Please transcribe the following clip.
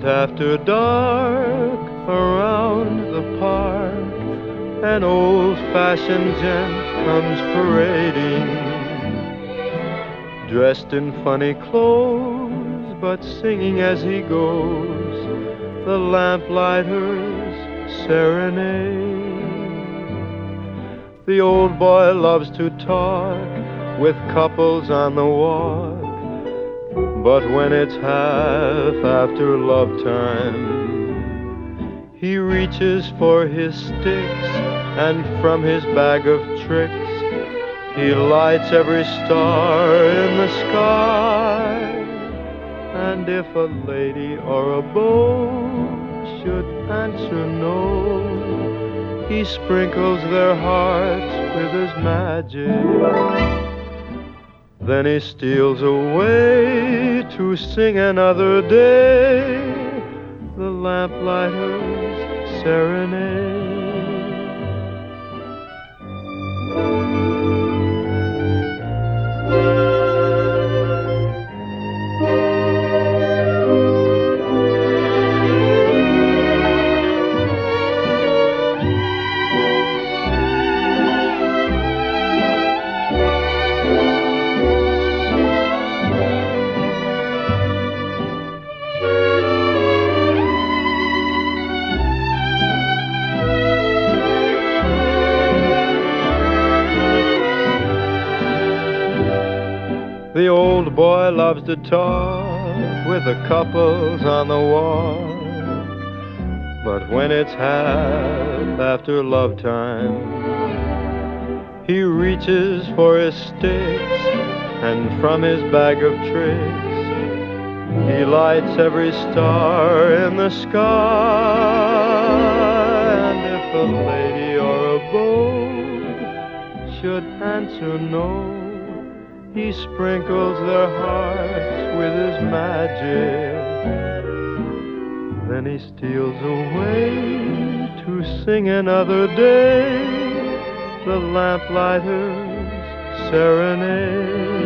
And after dark, around the park, an old-fashioned gent comes parading, dressed in funny clothes, but singing as he goes the lamplighter's serenade. The old boy loves to talk with couples on the walk, but when it's half after love time, he reaches for his sticks, and from his bag of tricks he lights every star in the sky. And if a lady or a beau should answer no, he sprinkles their hearts with his magic. Then he steals away to sing another day the lamplighter's serenade. The old boy loves to talk with the couples on the walk, but when it's half after love time, he reaches for his sticks, and from his bag of tricks he lights every star in the sky. And if a lady or a beau should answer no, he sprinkles their hearts with his magic. Then he steals away to sing another day the lamplighter's serenade.